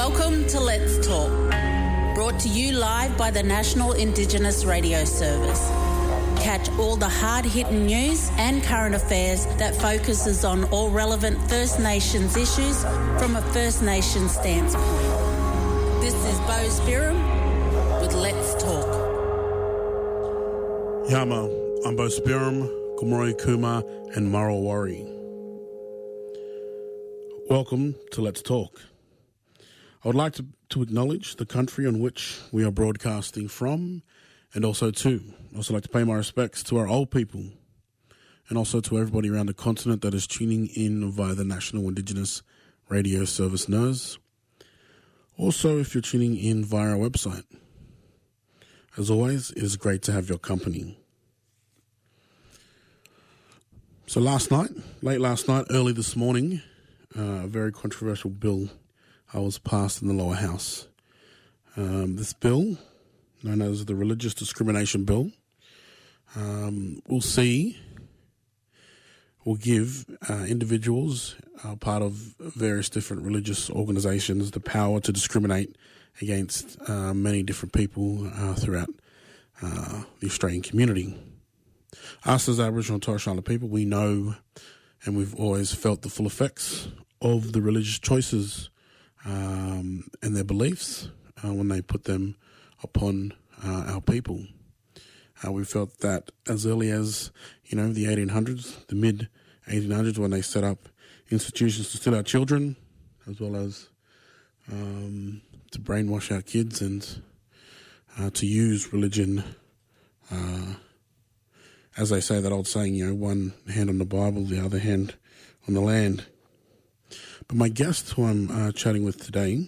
Welcome to Let's Talk, brought to you live by the National Indigenous Radio Service. Catch all the hard-hitting news and current affairs that focuses on all relevant First Nations issues from a First Nations standpoint. This is Bo Spirum with Let's Talk. Yama, I'm Bo Spirum, Kumori Kuma and Marawari. Welcome to Let's Talk. I would like to acknowledge the country on which we are broadcasting from, and also like to pay my respects to our old people, and also to everybody around the continent that is tuning in via the National Indigenous Radio Service NIRS. Also, if you're tuning in via our website. As always, it is great to have your company. So late last night, early this morning, a very controversial bill was passed in the lower house. This bill, known as the Religious Discrimination Bill, will give individuals part of various different religious organisations the power to discriminate against many different people throughout the Australian community. Us as Aboriginal and Torres Strait Islander people, we know and we've always felt the full effects of the religious choices and their beliefs when they put them upon our people. We felt that as early as, the 1800s, the mid-1800s, when they set up institutions to steal our children, as well as to brainwash our kids and to use religion, as they say, that old saying, one hand on the Bible, the other hand on the land. But my guest, who I'm chatting with today,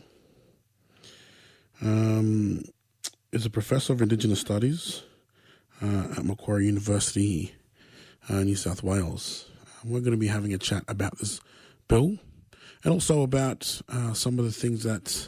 is a professor of Indigenous Studies at Macquarie University, New South Wales. We're going to be having a chat about this bill and also about some of the things that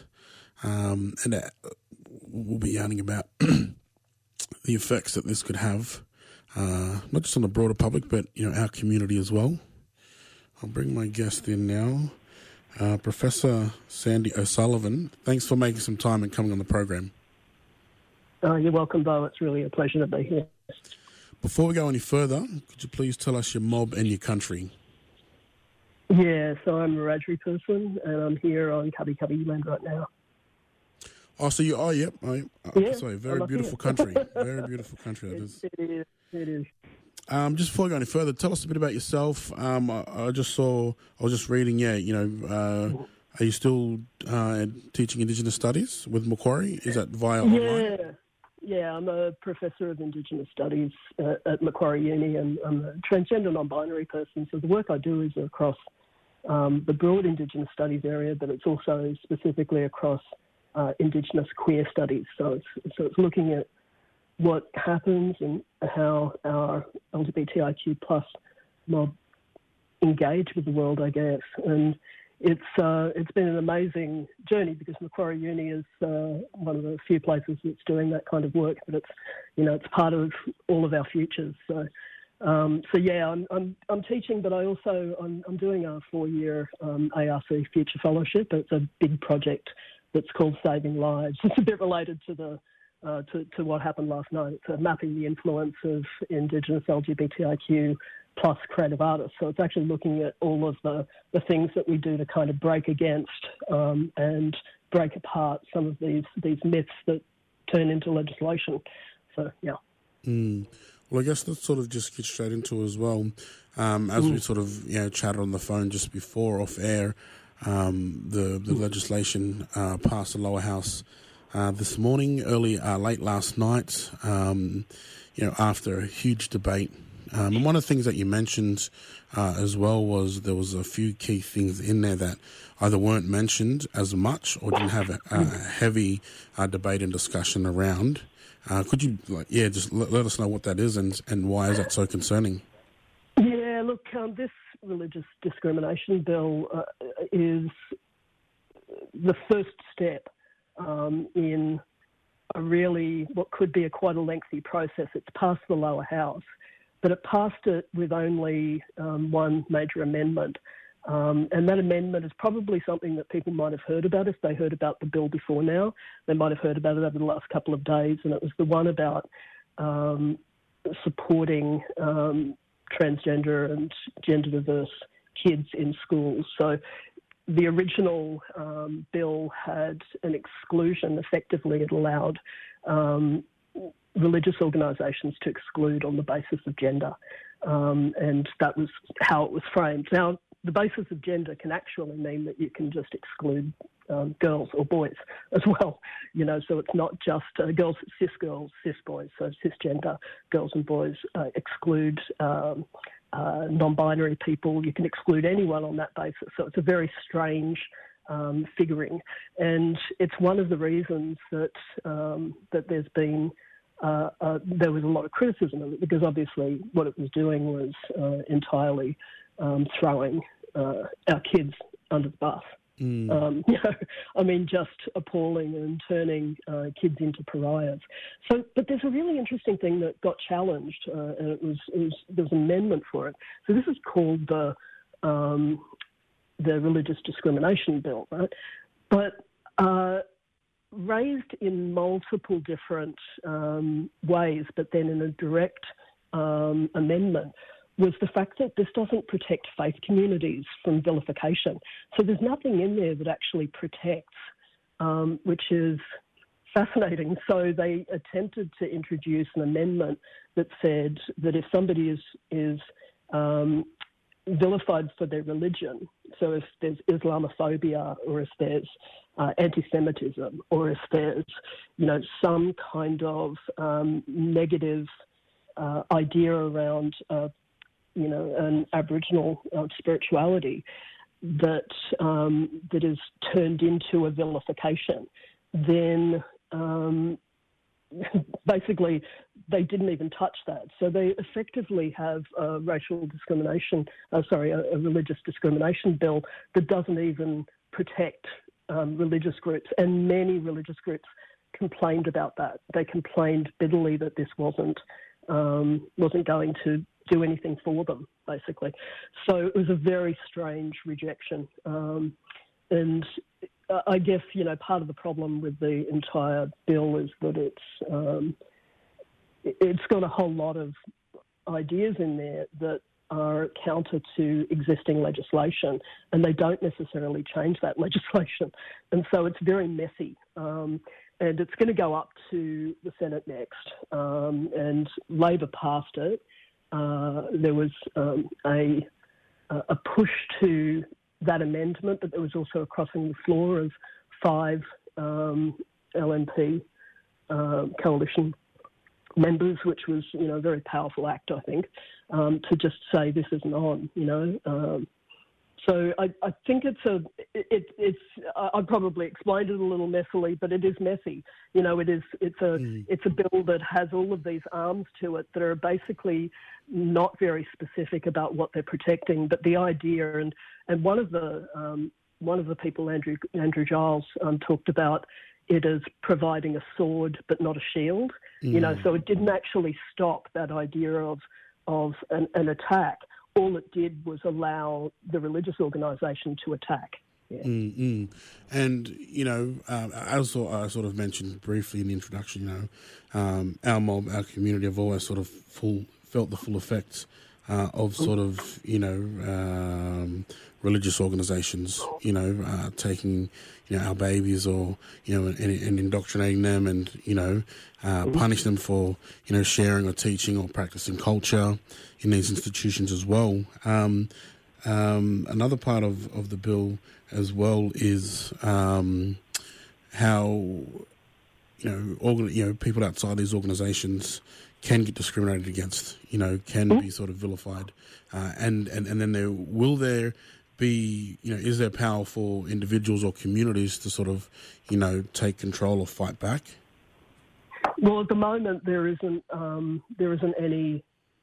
we'll be yarning about the effects that this could have, not just on the broader public, but our community as well. I'll bring my guest in now. Professor Sandy O'Sullivan, thanks for making some time and coming on the program. You're welcome, Bo. It's really a pleasure to be here. Before we go any further, could you please tell us your mob and your country? Yeah, so I'm a Wiradjuri person, and I'm here on Cubby land right now. Oh, so you are, yep. Sorry, very beautiful country. Very beautiful country, that is. It is. Just before we go any further, tell us a bit about yourself. I was just reading, are you still teaching Indigenous Studies with Macquarie? Is that via online? Yeah, I'm a professor of Indigenous Studies at Macquarie Uni, and I'm a transgender non-binary person, so the work I do is across the broad Indigenous Studies area, but it's also specifically across Indigenous queer studies. So it's looking at what happens and how our LGBTIQ plus mob engage with the world, I guess. And it's been an amazing journey because Macquarie Uni is one of the few places that's doing that kind of work, but it's part of all of our futures. So I'm teaching, but I'm doing a 4-year ARC Future Fellowship. It's a big project that's called Saving Lives. It's a bit related to to what happened last night. It's mapping the influence of Indigenous LGBTIQ plus creative artists. So it's actually looking at all of the things that we do to kind of break against and break apart some of these myths that turn into legislation. So, yeah. Well, I guess let's sort of just get straight into it as well. As we sort of chatted on the phone just before off air, the legislation passed the lower house this morning, late last night, after a huge debate. And one of the things that you mentioned as well was there was a few key things in there that either weren't mentioned as much or didn't have a heavy debate and discussion around. Could you, just let us know what that is and why is that so concerning? Yeah, look, this religious discrimination bill is the first step in a really what could be quite a lengthy process. It's passed the lower house, but it passed it with only one major amendment. And that amendment is probably something that people might have heard about if they heard about the bill before now. They might have heard about it over the last couple of days, and it was the one about supporting transgender and gender diverse kids in schools. So the original bill had an exclusion. Effectively, it allowed religious organisations to exclude on the basis of gender, and that was how it was framed. Now, the basis of gender can actually mean that you can just exclude girls or boys as well, so it's not just girls, cis boys, so cisgender girls and boys exclude non-binary people. You can exclude anyone on that basis. So it's a very strange figuring, and it's one of the reasons that that there's been there was a lot of criticism of it, because obviously what it was doing was entirely throwing our kids under the bus. Just appalling and turning kids into pariahs. So, but there's a really interesting thing that got challenged, and there was an amendment for it. So this is called the Religious Discrimination Bill, right? But raised in multiple different ways, but then in a direct amendment, was the fact that this doesn't protect faith communities from vilification. So there's nothing in there that actually protects, which is fascinating. So they attempted to introduce an amendment that said that if somebody is vilified for their religion, so if there's Islamophobia, or if there's anti-Semitism, or if there's, some kind of negative idea around an Aboriginal spirituality that is turned into a vilification, then basically they didn't even touch that. So they effectively have a religious discrimination bill that doesn't even protect religious groups, and many religious groups complained about that. They complained bitterly that this wasn't going to do anything for them, basically. So it was a very strange rejection. And I guess, part of the problem with the entire bill is that it's got a whole lot of ideas in there that are counter to existing legislation, and they don't necessarily change that legislation. And so it's very messy. And it's going to go up to the Senate next. And Labor passed it. There was a push to that amendment, but there was also a crossing the floor of 5 LNP coalition members, which was, a very powerful act, I think, to just say this isn't on, So I think I probably explained it a little messily, but it is messy. It's a bill that has all of these arms to it that are basically not very specific about what they're protecting. But the idea, and one of the people, Andrew Giles, talked about it as providing a sword but not a shield. So it didn't actually stop that idea of an attack. All it did was allow the religious organisation to attack. Yeah. And, as I sort of mentioned briefly in the introduction, our mob, our community have always sort of felt the full effects of sort of, religious organisations, taking, our babies or, and indoctrinating them and, punish them for, sharing or teaching or practising culture in these institutions as well. Another part of the bill as well is how, people outside these organisations can get discriminated against, can be sort of vilified. And then there be, is there power for individuals or communities to sort of, take control or fight back? Well, at the moment there isn't any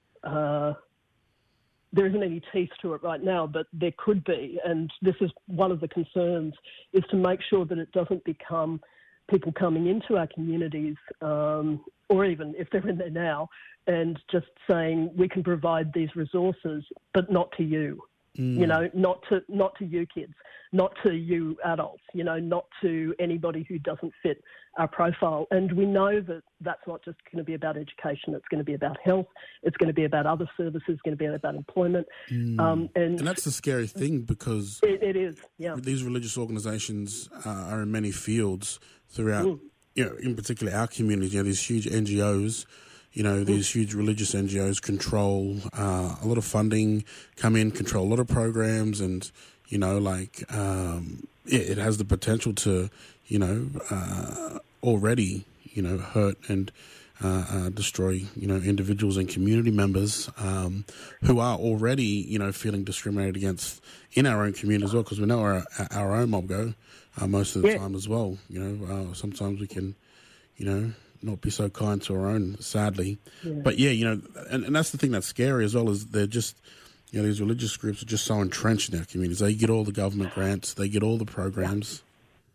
teeth to it right now, but there could be, and this is one of the concerns, is to make sure that it doesn't become people coming into our communities, or even if they're in there now, and just saying we can provide these resources, but not to you. You know, not to you kids, not to you adults, you know, not to anybody who doesn't fit our profile. And we know that that's not just going to be about education. It's going to be about health. It's going to be about other services. It's going to be about employment. And that's the scary thing, because it is. Yeah, these religious organisations are in many fields throughout. You know, in particular our communities. You know, these huge NGOs. You know, these huge religious NGOs control a lot of funding, come in, control a lot of programs, and, you know, like, it has the potential to, you know, already, you know, hurt and destroy, you know, individuals and community members who are already, you know, feeling discriminated against in our own community as well, because we know our own mob go most of the time as well. You know, sometimes we can, you know, not be so kind to our own, sadly. But yeah, you know, and that's the thing that's scary as well, is they're just, you know, these religious groups are just so entrenched in our communities. They get all the government grants, they get all the programs.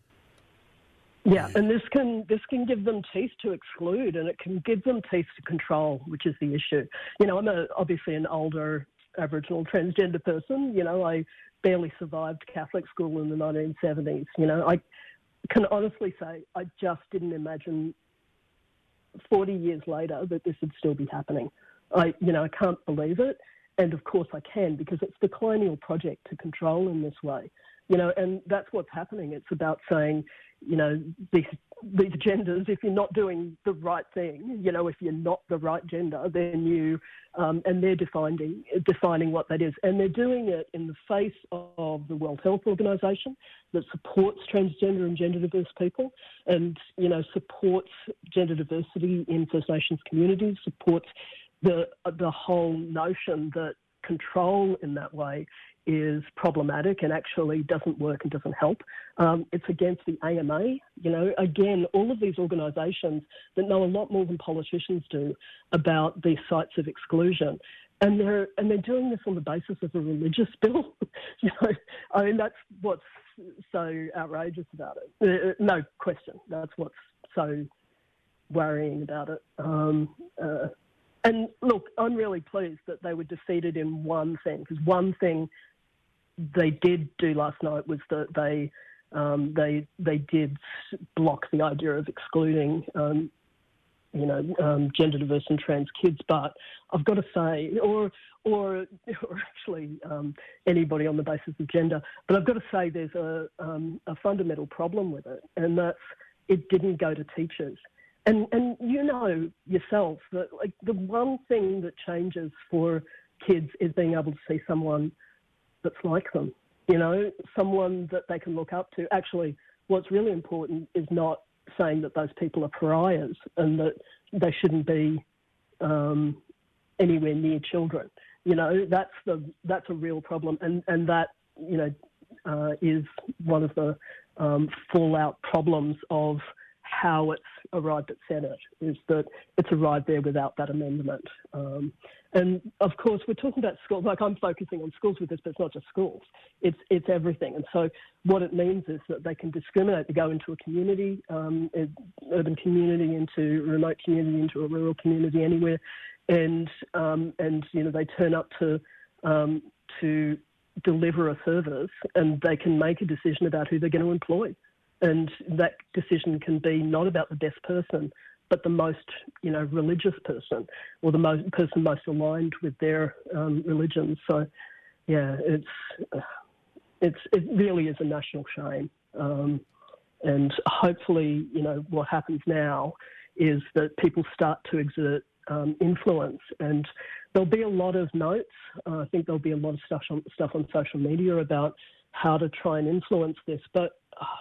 Yeah, and this can give them teeth to exclude, and it can give them teeth to control, which is the issue. You know, I'm obviously an older Aboriginal transgender person. You know, I barely survived Catholic school in the 1970s. You know, I can honestly say I just didn't imagine 40 years later that this would still be happening. I can't believe it. And of course I can, because it's the colonial project to control in this way. You know, and that's what's happening. It's about saying, you know, these genders, if you're not doing the right thing, you know, if you're not the right gender, then you, and they're defining what that is. And they're doing it in the face of the World Health Organization that supports transgender and gender diverse people, and, you know, supports gender diversity in First Nations communities, supports the whole notion that control in that way is problematic and actually doesn't work and doesn't help. It's against the AMA. You know, again, all of these organisations that know a lot more than politicians do about these sites of exclusion, and they're doing this on the basis of a religious bill. You know, I mean, that's what's so outrageous about it. No question, that's what's so worrying about it. And look, I'm really pleased that they were defeated in one thing, because one thing they did do last night was that they did block the idea of excluding, gender diverse and trans kids. But I've got to say, or actually anybody on the basis of gender. But I've got to say, there's a fundamental problem with it, and that's it didn't go to teachers. And you know yourself that, like, the one thing that changes for kids is being able to see someone that's like them, you know, someone that they can look up to. Actually, what's really important is not saying that those people are pariahs and that they shouldn't be anywhere near children. You know, that's a real problem, and that, you know, is one of the fallout problems of how it's arrived at Senate, is that it's arrived there without that amendment. And of course, we're talking about schools. Like, I'm focusing on schools with this, but it's not just schools. It's everything. And so what it means is that they can discriminate. They go into a community, urban community, into a remote community, into a rural community, anywhere, and you know, they turn up to deliver a service, and they can make a decision about who they're going to employ. And that decision can be not about the best person, but the most, you know, religious person, or the person most aligned with their religion. So, yeah, it really is a national shame. And hopefully, you know, what happens now is that people start to exert influence, and there'll be a lot of notes. I think there'll be a lot of stuff on social media about how to try and influence this, but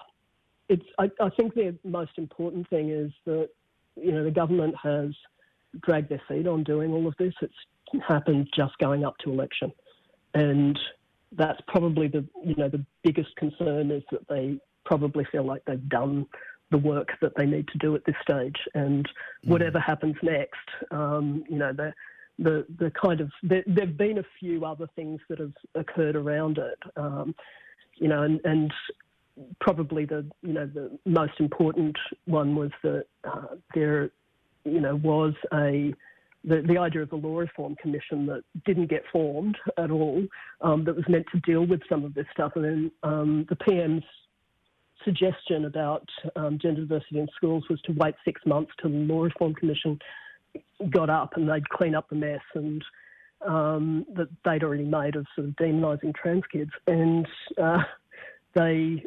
I think the most important thing is that, you know, the government has dragged their feet on doing all of this. It's happened just going up to election, and that's probably the biggest concern, is that they probably feel like they've done the work that they need to do at this stage, and whatever happens next, you know, the kind of there've been a few other things that have occurred around it, you know, and probably the most important one was that there, you know, was a the idea of the Law Reform Commission that didn't get formed at all, that was meant to deal with some of this stuff. And then the PM's suggestion about gender diversity in schools was to wait 6 months till the Law Reform Commission got up and they'd clean up the mess and that they'd already made of sort of demonising trans kids. And they've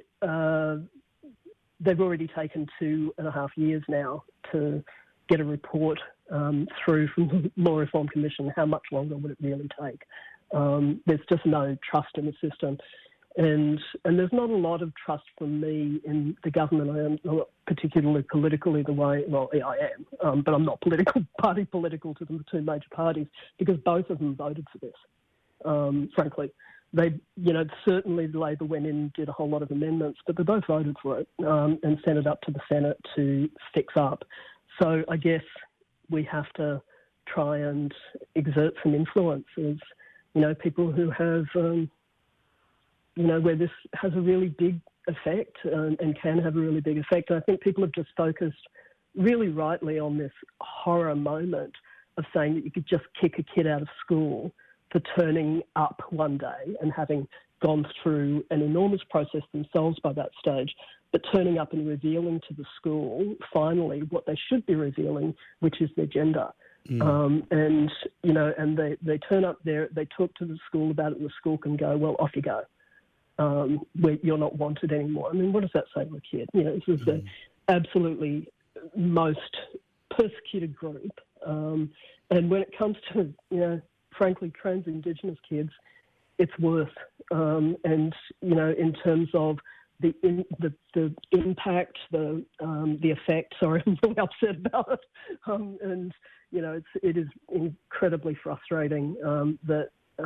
already taken 2.5 years now to get a report through from the Law Reform Commission. How much longer would it really take? There's just no trust in the system. And there's not a lot of trust from me in the government. I am not particularly political either way. Well, yeah, I am, but I'm not party political to the two major parties because both of them voted for this, frankly. They, certainly Labor went in and did a whole lot of amendments, but they both voted for it and sent it up to the Senate to fix up. So I guess we have to try and exert some influence as, people who have, where this has a really big effect and can have a really big effect. And I think people have just focused really rightly on this horror moment of saying that you could just kick a kid out of school for turning up one day and having gone through an enormous process themselves by that stage, but turning up and revealing to the school, finally, what they should be revealing, which is their gender. And they turn up there, they talk to the school about it, and the school can go, well, off you go. Where you're not wanted anymore. I mean, what does that say to a kid? This is the absolutely most persecuted group. And when it comes to, frankly, trans Indigenous kids, it's worse. And, in terms of the impact, the effect, sorry, I'm really upset about it. And, it is incredibly frustrating that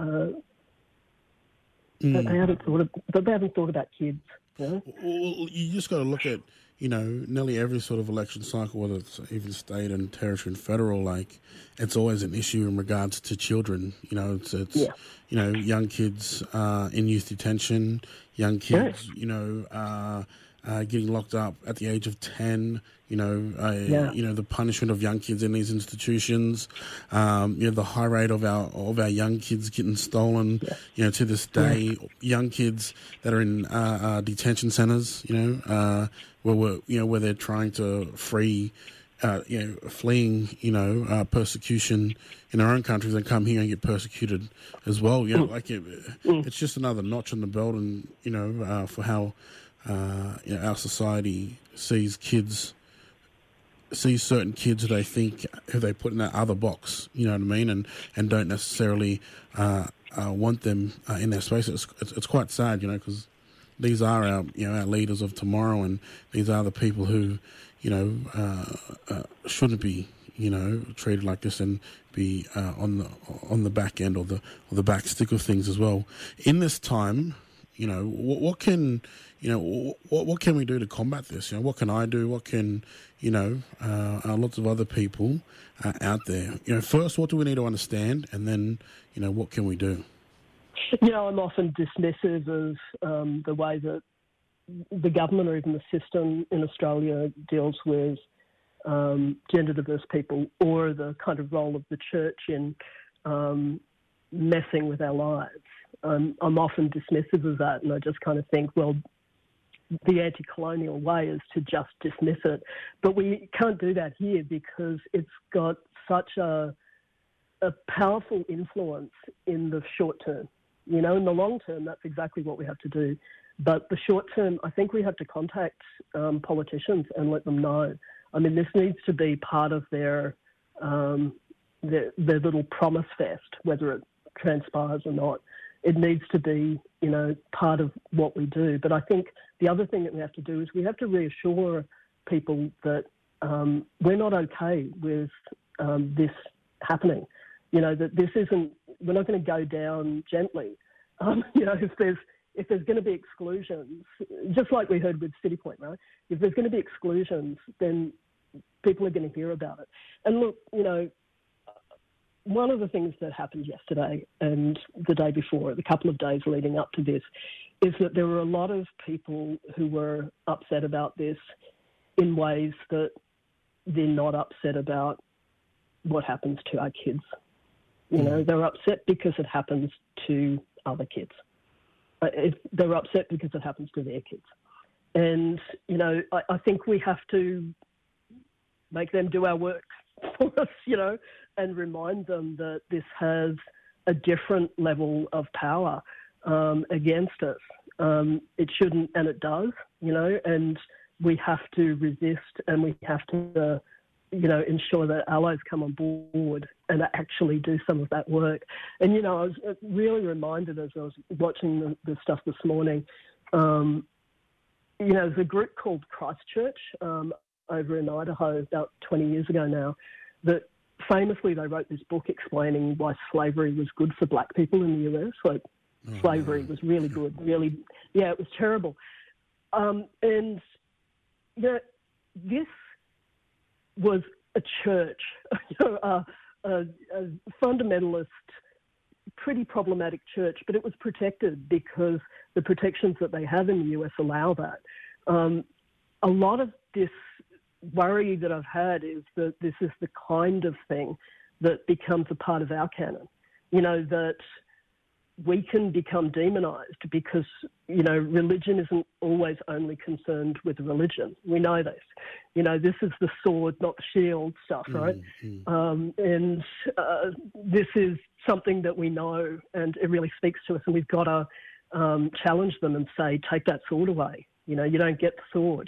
they haven't thought about kids. Well, you just got to look at, nearly every sort of election cycle, whether it's even state and territory and federal, like it's always an issue in regards to children. It's young kids in youth detention, young kids, getting locked up at the age of 10. The punishment of young kids in these institutions, the high rate of our young kids getting stolen, to this day, young kids that are in detention centres, where they're trying to fleeing, persecution in our own countries and come here and get persecuted as well. It's just another notch on the belt, and for how our society sees certain kids who they think, who they put in that other box, you know what I mean, and don't necessarily want them in their space. It's quite sad, because these are our leaders of tomorrow, and these are the people who shouldn't be treated like this and be on the back end or the back stick of things as well. In this time, what can we do to combat this? What can I do? What can lots of other people out there? First, what do we need to understand, and then what can we do? I'm often dismissive of the way that the government or even the system in Australia deals with gender diverse people, or the kind of role of the church in messing with our lives. I'm often dismissive of that, and I just kind of think, well, the anti-colonial way is to just dismiss it. But we can't do that here because it's got such a powerful influence in the short term. In the long term, that's exactly what we have to do. But the short term, I think we have to contact politicians and let them know. I mean, this needs to be part of their little promise fest, whether it transpires or not. It needs to be, part of what we do. But I think the other thing that we have to do is we have to reassure people that we're not okay with this happening. That this isn't, we're not going to go down gently. If there's going to be exclusions, just like we heard with City Point, right? If there's going to be exclusions, then people are going to hear about it. And look, one of the things that happened yesterday and the day before, the couple of days leading up to this, is that there were a lot of people who were upset about this in ways that they're not upset about what happens to our kids. You know, they're upset because it happens to other kids. They're upset because it happens to their kids. And, you know, I think we have to make them do our work for us, you know, and remind them that this has a different level of power against us. It shouldn't, and it does, you know, and we have to resist, and we have to, you know, ensure that allies come on board and actually do some of that work. And, you know, I was really reminded as I was watching the stuff this morning, you know, there's a group called Christchurch over in Idaho about 20 years ago now that famously they wrote this book explaining why slavery was good for black people in the US. Like, slavery was really good, really, yeah, it was terrible. And, you know, this was a church, you know, a fundamentalist, pretty problematic church, but it was protected because the protections that they have in the US allow that. A lot of this worry that I've had is that this is the kind of thing that becomes a part of our canon, you know, that we can become demonized because, you know, religion isn't always only concerned with religion. We know this. You know, this is the sword, not the shield stuff, right? And this is something that we know, and it really speaks to us, and we've got to challenge them and say, take that sword away. You know, you don't get the sword.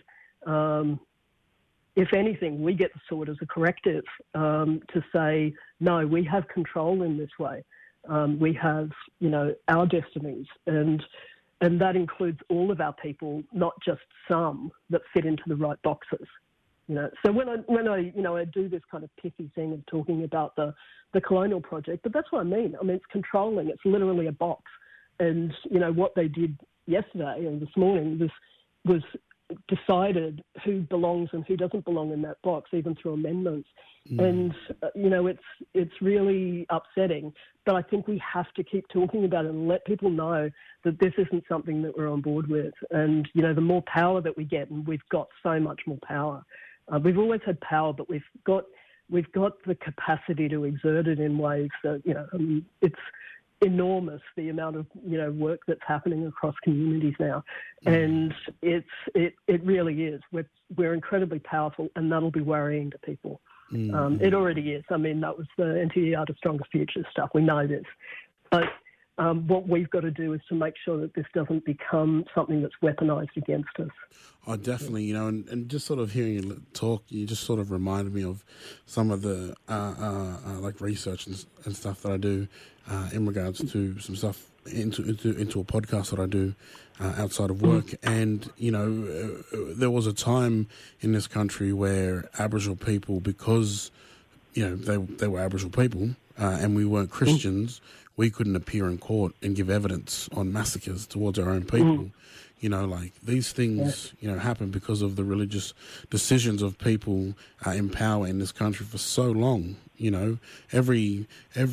If anything, we get the sword as a corrective to say, no, we have control in this way. We have, you know, our destinies, and that includes all of our people, not just some that fit into the right boxes. You know, so when I you know, I do this kind of pithy thing of talking about the colonial project, but that's what I mean. I mean, it's controlling. It's literally a box, and you know what they did yesterday and this morning was decided who belongs and who doesn't belong in that box, even through amendments. And, you know, it's really upsetting, but I think we have to keep talking about it and let people know that this isn't something that we're on board with. And, you know, the more power that we get, and we've got so much more power. We've always had power, but we've got the capacity to exert it in ways that, you know, it's enormous, the amount of, you know, work that's happening across communities now. And it really is. We're incredibly powerful, and that'll be worrying to people. It already is. I mean, that was the NTER to Stronger Futures stuff. We know this. But what we've got to do is to make sure that this doesn't become something that's weaponized against us. Oh, definitely. You know, and just sort of hearing you talk, you just sort of reminded me of some of the like research and stuff that I do in regards to some stuff into a podcast that I do outside of work. And, you know, there was a time in this country where Aboriginal people, because, you know, they were Aboriginal people and we weren't Christians, we couldn't appear in court and give evidence on massacres towards our own people. You know, like these things, you know, happen because of the religious decisions of people in power in this country for so long. You know, every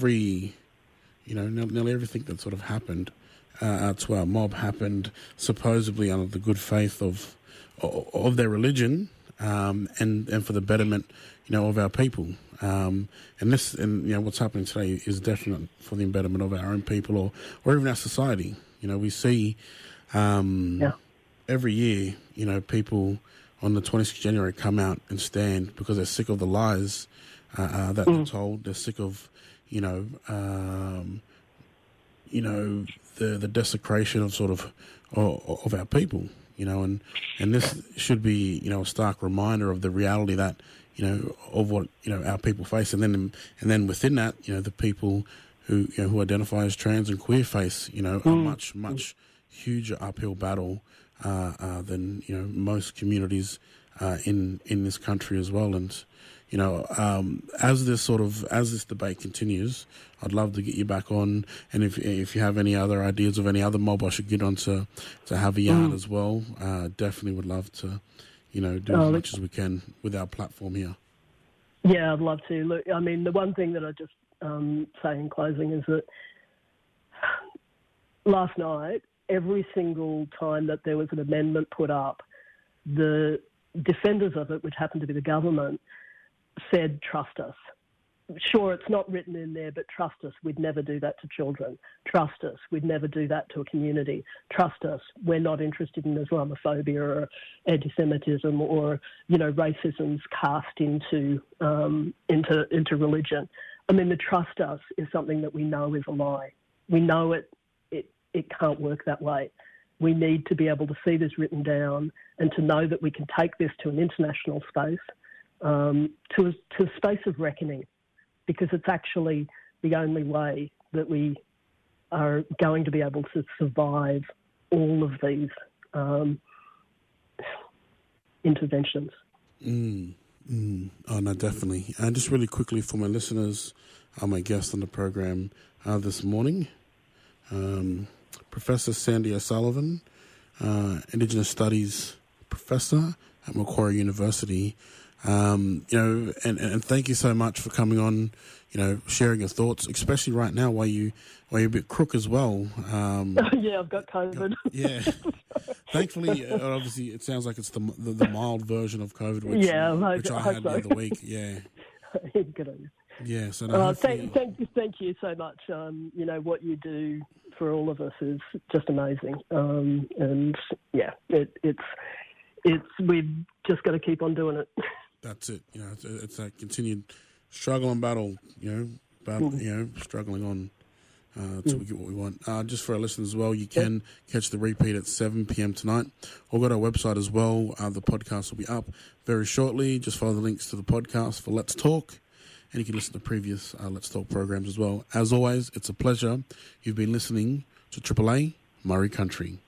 you know, nearly everything that sort of happened to our mob happened supposedly under the good faith of their religion and for the betterment, you know, of our people. And you know, what's happening today is definitely for the betterment of our own people or even our society. You know, we see every year, you know, people on the 26th of January come out and stand because they're sick of the lies that they're told. They're sick of, you know, the desecration of sort of our people, you know, and this should be, you know, a stark reminder of the reality that, you know, of what, you know, our people face, and then within that, you know, the people who, you know, who identify as trans and queer face, you know, a much huger uphill battle than, you know, most communities in this country as well. And, you know, as this debate continues, I'd love to get you back on. And if you have any other ideas of any other mob I should get on to have a yard as well, definitely would love to, you know, do as much as we can with our platform here. Yeah, I'd love to. Look, I mean, the one thing that I just say in closing is that last night, every single time that there was an amendment put up, the defenders of it, which happened to be the government, said, trust us. sure, it's not written in there, but trust us, we'd never do that to children. Trust us, we'd never do that to a community. Trust us, we're not interested in Islamophobia or anti-Semitism or, racism's cast into religion. I mean, the trust us is something that we know is a lie. We know it can't work that way. We need to be able to see this written down and to know that we can take this to an international space, to a space of reckoning, because it's actually the only way that we are going to be able to survive all of these interventions. Oh, no, definitely. And just really quickly for my listeners, my guest on the program this morning, Professor Sandy O'Sullivan, Indigenous Studies Professor at Macquarie University. And thank you so much for coming on, sharing your thoughts, especially right now while you're a bit crook as well. Yeah, I've got COVID. Yeah. Thankfully, obviously, it sounds like it's the mild version of COVID, which I had the other week. Yeah. Good on you. Yeah. So thank you so much. What you do for all of us is just amazing. And yeah, it's we've just got to keep on doing it. That's it. It's that continued struggle and battle. Struggling on till we get what we want. Just for our listeners as well, you can catch the repeat at 7 p.m. tonight. Or go to our website as well. The podcast will be up very shortly. Just follow the links to the podcast for Let's Talk. And you can listen to previous Let's Talk programs as well. As always, it's a pleasure. You've been listening to Triple A Murray Country.